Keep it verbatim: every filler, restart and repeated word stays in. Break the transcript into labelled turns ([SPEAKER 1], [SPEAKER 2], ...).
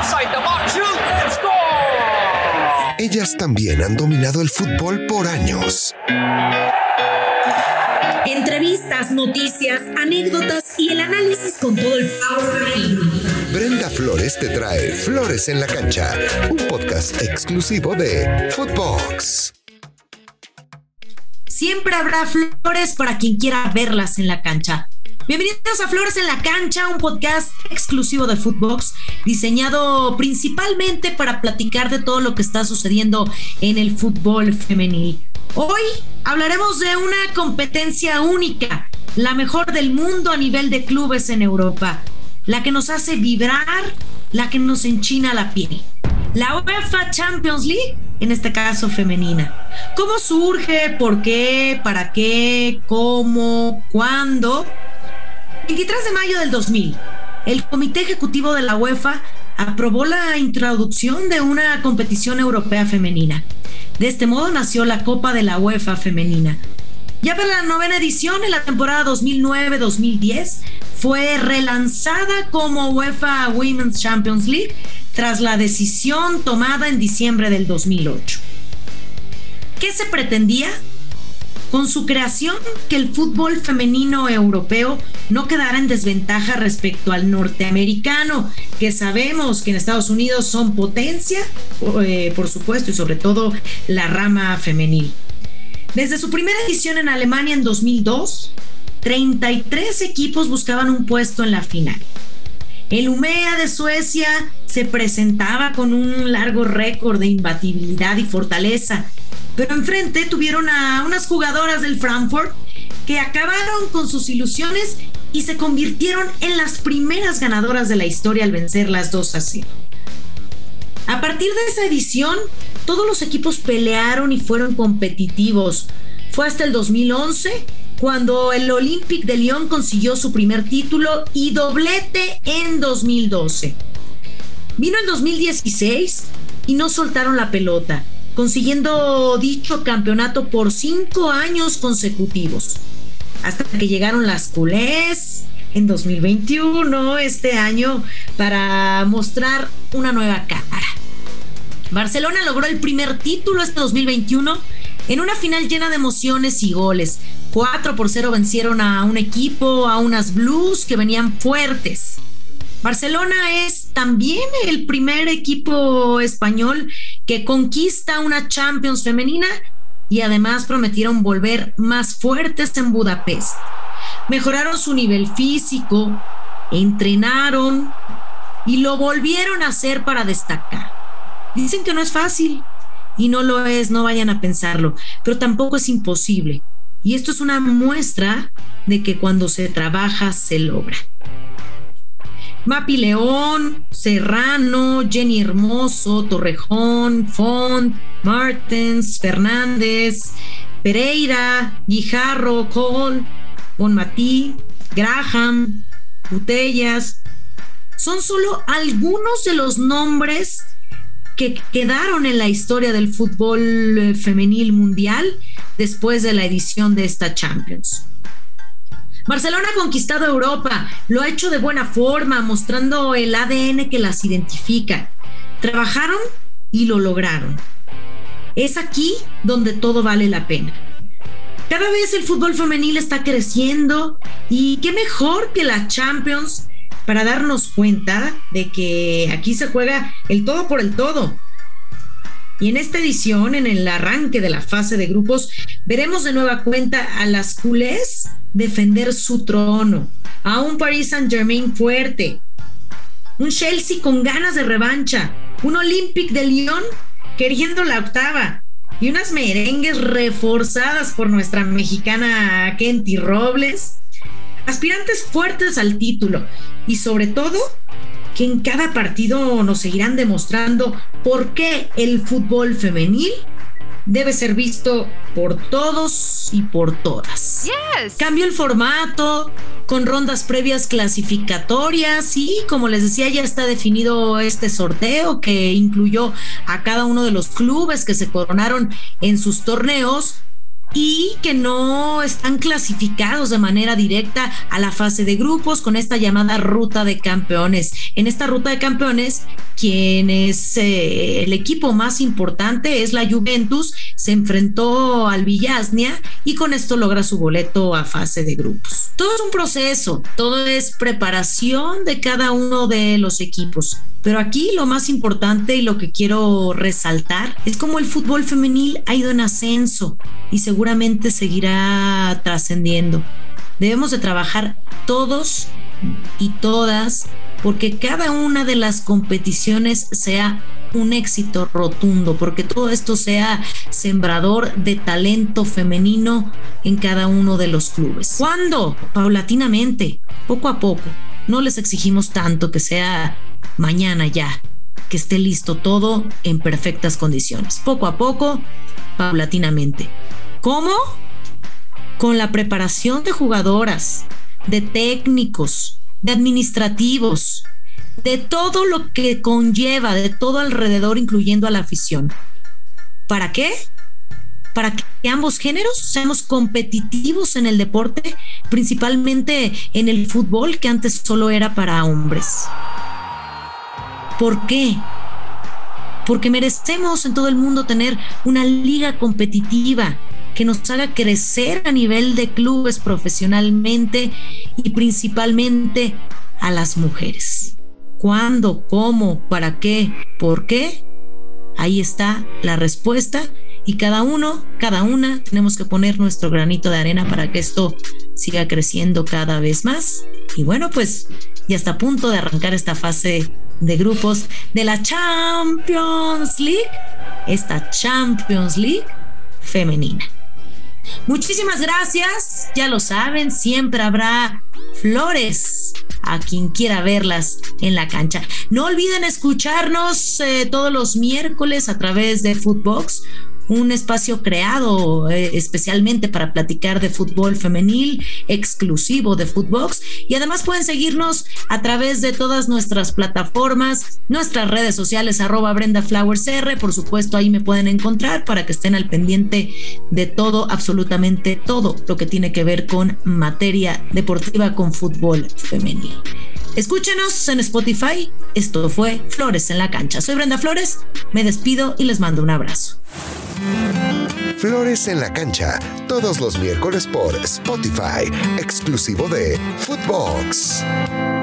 [SPEAKER 1] Inside the box, shoots and score.
[SPEAKER 2] Ellas también han dominado el fútbol por años.
[SPEAKER 3] Entrevistas, noticias, anécdotas y el análisis con todo el power femenino.
[SPEAKER 2] Brenda Flores te trae Flores en la Cancha, un podcast exclusivo de Footbox.
[SPEAKER 3] Siempre habrá flores para quien quiera verlas en la cancha. Bienvenidos a Flores en la Cancha, un podcast exclusivo de Footbox, diseñado principalmente para platicar de todo lo que está sucediendo en el fútbol femenil. Hoy hablaremos de una competencia única, la mejor del mundo a nivel de clubes en Europa, la que nos hace vibrar, la que nos enchina la piel. La UEFA Champions League, en este caso femenina. ¿Cómo surge? ¿Por qué? ¿Para qué? ¿Cómo? ¿Cuándo? veintitrés de mayo del dos mil, el Comité Ejecutivo de la UEFA aprobó la introducción de una competición europea femenina. De este modo nació la Copa de la UEFA femenina. Ya para la novena edición, en la temporada dos mil nueve dos mil diez, fue relanzada como UEFA Women's Champions League tras la decisión tomada en diciembre del dos mil ocho. ¿Qué se pretendía? Con su creación, que el fútbol femenino europeo no quedara en desventaja respecto al norteamericano, que sabemos que en Estados Unidos son potencia, eh, por supuesto, y sobre todo la rama femenil. Desde su primera edición en Alemania en dos mil dos, treinta y tres equipos buscaban un puesto en la final. El Umeå de Suecia se presentaba con un largo récord de imbatibilidad y fortaleza, pero enfrente tuvieron a unas jugadoras del Frankfurt que acabaron con sus ilusiones y se convirtieron en las primeras ganadoras de la historia al vencerlas dos a cero. A partir de esa edición, todos los equipos pelearon y fueron competitivos. Fue hasta el dos mil once cuando el Olympique de Lyon consiguió su primer título y doblete en dos mil doce. Vino el dos mil dieciséis y no soltaron la pelota, consiguiendo dicho campeonato por cinco años consecutivos, hasta que llegaron las culés en dos mil veintiuno, este año, para mostrar una nueva cara. Barcelona logró el primer título este dos mil veintiuno en una final llena de emociones y goles. cuatro por cero vencieron a un equipo, a unas Blues que venían fuertes. Barcelona es también el primer equipo español que conquista una Champions femenina y además prometieron volver más fuertes en Budapest. Mejoraron su nivel físico, entrenaron y lo volvieron a hacer para destacar. Dicen que no es fácil y no lo es, no vayan a pensarlo, pero tampoco es imposible. Y esto es una muestra de que cuando se trabaja se logra. Mapi León, Serrano, Jenny Hermoso, Torrejón, Font, Martens, Fernández, Pereira, Guijarro, Cole, Bonmatí, Graham, Putellas, son solo algunos de los nombres que quedaron en la historia del fútbol femenil mundial después de la edición de esta Champions. Barcelona ha conquistado Europa, lo ha hecho de buena forma, mostrando el A D N que las identifica. Trabajaron y lo lograron. Es aquí donde todo vale la pena. Cada vez el fútbol femenil está creciendo y qué mejor que la Champions para darnos cuenta de que aquí se juega el todo por el todo. Y en esta edición, en el arranque de la fase de grupos, veremos de nueva cuenta a las culés defender su trono, a un Paris Saint-Germain fuerte, un Chelsea con ganas de revancha, un Olympique de Lyon queriendo la octava y unas merengues reforzadas por nuestra mexicana Kenty Robles, aspirantes fuertes al título y sobre todo que en cada partido nos seguirán demostrando por qué el fútbol femenil debe ser visto por todos y por todas.
[SPEAKER 4] Yes.
[SPEAKER 3] Cambió el formato con rondas previas clasificatorias y, como les decía, ya está definido este sorteo que incluyó a cada uno de los clubes que se coronaron en sus torneos y que no están clasificados de manera directa a la fase de grupos con esta llamada ruta de campeones. En esta ruta de campeones, quien es eh, el equipo más importante es la Juventus, se enfrentó al Villasnia y con esto logra su boleto a fase de grupos. Todo es un proceso, todo es preparación de cada uno de los equipos. Pero aquí lo más importante y lo que quiero resaltar es cómo el fútbol femenil ha ido en ascenso y seguramente seguirá trascendiendo. Debemos de trabajar todos y todas porque cada una de las competiciones sea un éxito rotundo, porque todo esto sea sembrador de talento femenino en cada uno de los clubes. ¿Cuándo? Paulatinamente, poco a poco. No les exigimos tanto que sea mañana ya, que esté listo todo en perfectas condiciones. Poco a poco, paulatinamente. ¿Cómo? Con la preparación de jugadoras, de técnicos, de administrativos, de todo lo que conlleva, de todo alrededor, incluyendo a la afición. ¿Para qué? Para que ambos géneros seamos competitivos en el deporte, principalmente en el fútbol, que antes solo era para hombres. ¿Por qué? Porque merecemos en todo el mundo tener una liga competitiva que nos haga crecer a nivel de clubes profesionalmente y principalmente a las mujeres. ¿Cuándo? ¿Cómo? ¿Para qué? ¿Por qué? Ahí está la respuesta y cada uno, cada una tenemos que poner nuestro granito de arena para que esto siga creciendo cada vez más. Y bueno, pues ya está a punto de arrancar esta fase de grupos de la Champions League, esta Champions League femenina. Muchísimas gracias, ya lo saben, siempre habrá flores a quien quiera verlas en la cancha. No olviden escucharnos eh, todos los miércoles a través de Footbox, un espacio creado eh, especialmente para platicar de fútbol femenil, exclusivo de Footbox, y además pueden seguirnos a través de todas nuestras plataformas, nuestras redes sociales, arroba Brenda Flowers R, por supuesto ahí me pueden encontrar para que estén al pendiente de todo, absolutamente todo lo que tiene que ver con materia deportiva con fútbol femenil. Escúchenos en Spotify. Esto fue Flores en la Cancha. Soy Brenda Flores, me despido y les mando un abrazo.
[SPEAKER 2] Flores en la Cancha, todos los miércoles por Spotify, exclusivo de Footbox.